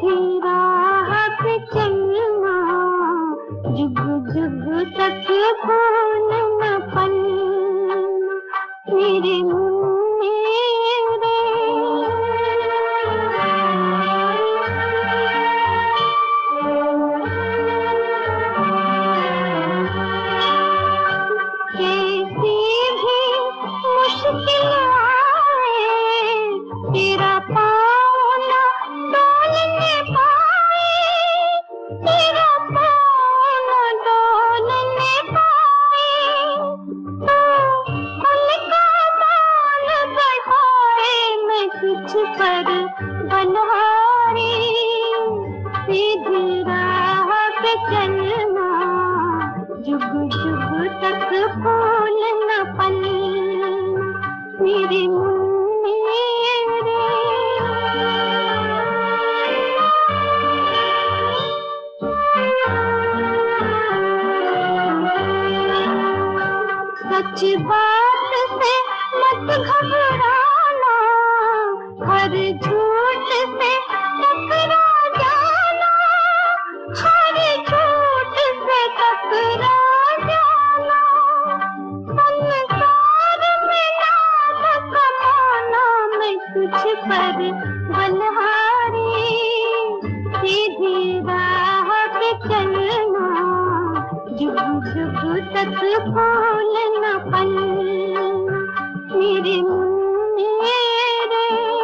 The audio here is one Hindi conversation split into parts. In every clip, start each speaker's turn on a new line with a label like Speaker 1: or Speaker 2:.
Speaker 1: सीधी राह पे चलना, जुग जुग तक फूल न फलना मेरे मुन्ने रे। कैसी भी मुश्किल आए, तेरा पाँव न डोलने पाए, तेरा पाँव न डोलने पाए। तो उनका बाल बढ़ाए मैं तुझ पर बन्हारी, सीधी राह पे चलना, जुग जुग तक फूल न फलना मेरे मुन्ने रे। सच बात से मत घबराना, हर झूठ से टकरा जाना, हर झूठ से टकरा जाना। संसार में नाम कमाना मैं तुझ पर बन्हारी, सीधी राह पे चलना, जुग जुग तक फूल न फलना मेरे मुन्ने रे।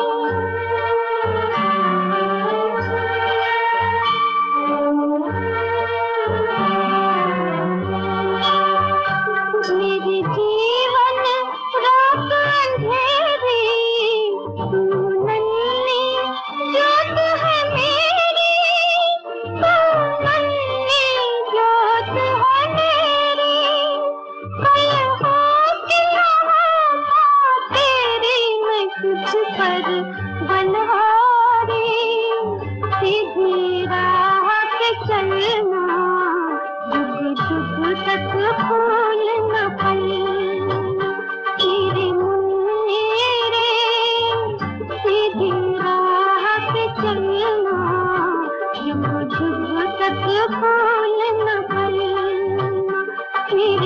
Speaker 1: मेरे जीवन रात अंधेरी, तू नन्ही जोत है मेरी, तू नन्ही जोत है मेरी। कल हो कि ना हो तेरी मैं तुझ पर बन्हारी, सीधी राह पे चलना, जुग जुग तक फूल न फलना मेरे मुन्ने रे। सीधी राह पे चलना, जुग जुग तक फूल न फलना मेरे